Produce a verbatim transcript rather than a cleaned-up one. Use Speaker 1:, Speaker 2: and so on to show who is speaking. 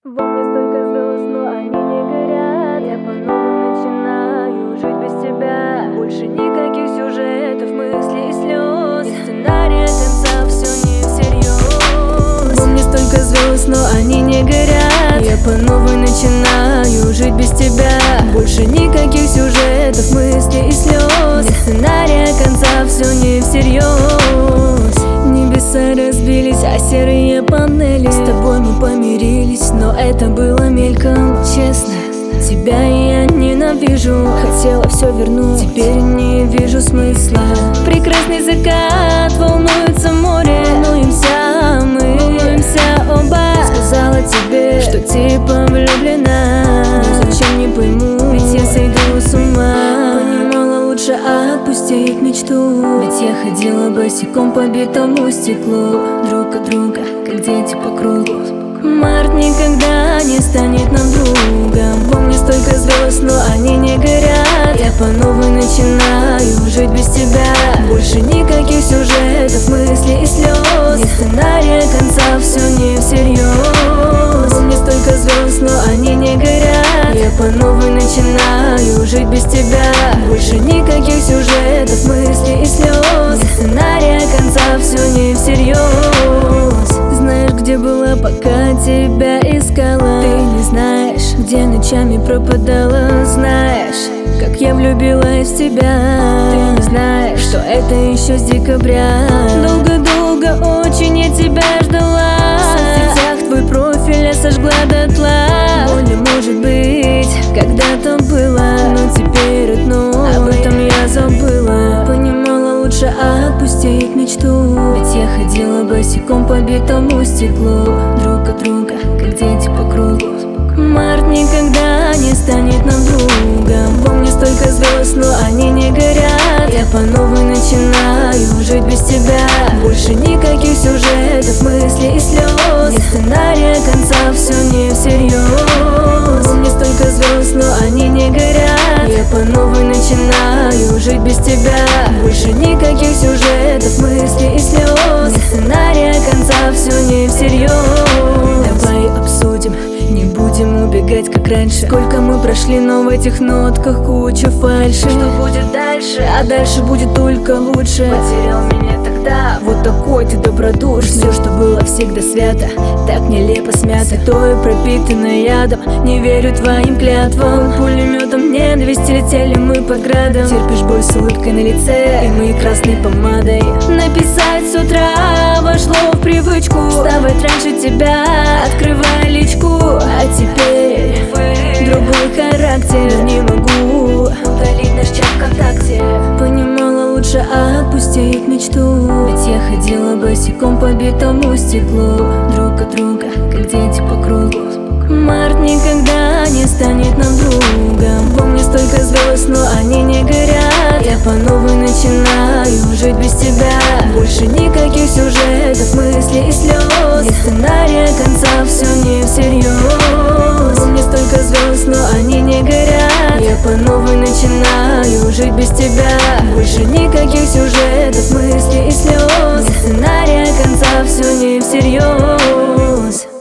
Speaker 1: Во мне столько звезд, но они не горят. Я по новой начинаю жить без тебя. Больше никаких сюжетов, мыслей и слез. Нет сценария конца, все не всерьез. Во мне столько звезд, но они не горят. Я по новой начинаю жить без тебя. Больше никаких сюжетов, мыслей и слез. Нет сценария конца, все не всерьез. Небеса разбились, а серые панели. С тобой мы помирились, но это было мельком. Честно, тебя я ненавижу. Хотела все вернуть, теперь не вижу смысла. Прекрасный закат, волнуется море. Волнуемся мы, волнуемся оба. Сказала тебе, что типа влюблена. Но зачем, не пойму, ведь я сойду с ума. Понимала, лучше отпустить мечту. Ведь я ходила босиком по битому стеклу. Друг от друга, как дети по кругу. Март никогда не станет нам другом. Во мне столько звезд, но они не горят. Я по новой начинаю жить без тебя. Больше никаких сюжетов, мыслей и слез. Нет сценария конца, все не всерьез. Во мне столько звезд, но они не горят. Я по новой начинаю жить без тебя. Больше никаких сюжетов, мыслей и слез. Нет сценария конца, все не всерьез. Знаешь, где была, пока тебя искала? Ты не знаешь, где ночами пропадала. Знаешь, как я влюбилась в тебя. Ты не знаешь, что это еще с декабря. Долго-долго очень я тебя ждала. В соцсетях твой профиль я сожгла дотла. Больно, может быть, когда-то было, но теперь одно об этом я забыла. Понимала, лучше отпустить мечту. Ведь я ходила босиком по битому стеклу. Друг от друга, как дети по кругу. Март никогда не станет нам другом. Во мне столько звезд, но они не горят. Я по новой начинаю жить без тебя. Больше никаких сюжетов, мыслей и слез. Нет сценария конца, все не всерьез. Во мне столько звезд, но они не горят. Я по новой начинаю жить без тебя. Больше никаких сюжетов, мыслей и слез. Нет сценария конца, все не всерьез. Давай обсудим, не будем убегать, как раньше. Сколько мы прошли, но в этих нотках куча фальши. Что будет дальше? А дальше будет только лучше. Потерял меня тогда, вот такой ты добродушный. Все, что было всегда свято, так нелепо смято. Святое пропитано ядом, не верю твоим клятвам. Пулеметом ненависти летели мы под градом. Терпишь боль с улыбкой на лице и мы красной помадой. Написать с утра вошло в привычку. Вставать раньше тебя, открывая личку. А теперь другой характер. Не могу удалить наш чат ВКонтакте. Понимала, лучше отпустить мечту. Ведь я ходила босиком по битому стеклу. Друг от друга, как дети по кругу. Март никогда не станет нам другом. Во мне столько звезд, но они не горят. Я по новой начинаю жить без тебя. Больше никаких сюжетов, мыслей и слез. Нет сценария конца, все не всерьез. Во мне столько звезд, но они не горят. Я по новой начинаю жить без тебя. Больше никаких сюжетов, мыслей и слез. Нет сценария конца, все не всерьез.